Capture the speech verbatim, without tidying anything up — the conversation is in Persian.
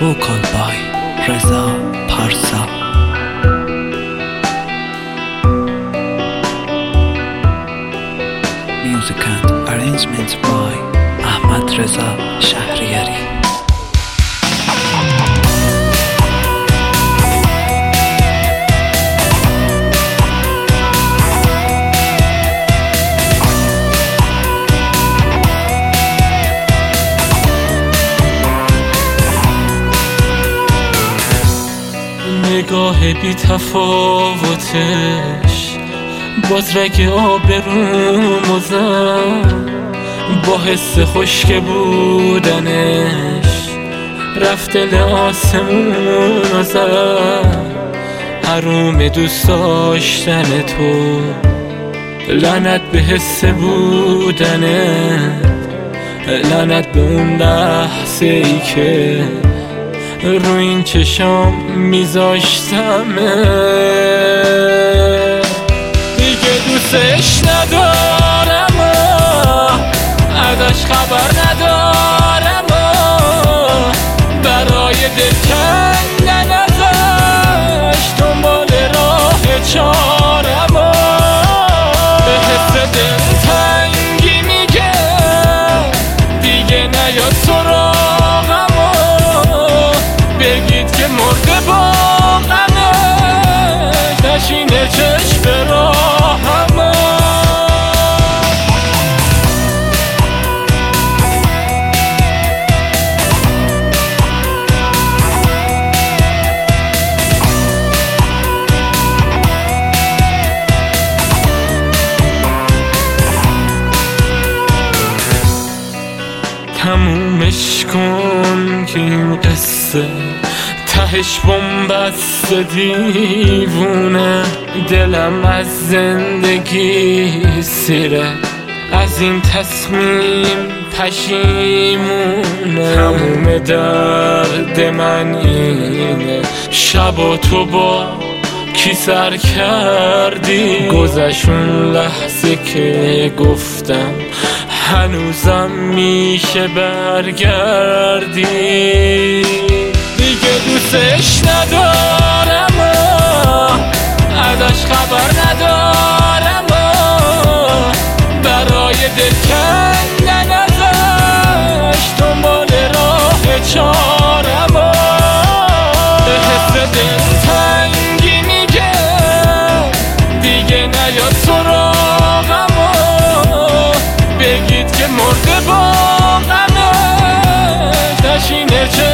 vocal by Reza Parsa. Music and arrangements by Ahmad Reza Shahriyari. نگاه بی تفاوتش باز رگ آبرومو زد، با حس خشک بودنش رفت دل آسمونو زد. حروم دوست داشتن تو، لعنت به حس بودنت، لعنت به اون لحظه ای که رو این چشام میذاشتمه. دیگه دوستش ندارم، ازش خبر ندارم، برای دل کندن ازش دنبال راه چارم. به حس دلتنگی میگه دیگه نیاد سراغم، بگید که مرده باقمش نشینه چشم راهم. تمومش کن که این قصه تهش بن‌بست دیوونه. دلم از زندگی سیره، از این تصمیم پشیمونه. تموم درد من اینه شب و تو با کی سر کردی. گذشون لحظه که گفتم هنوزم میشه برگردی. دیگه دوستش ندارم، ازش خبر ندارم، برای دل کندن ازش دنبال راه چارم. به حس دلتنگی میگه دیگه نیاد سراغم، بگید که مرده باقمش نشینه چه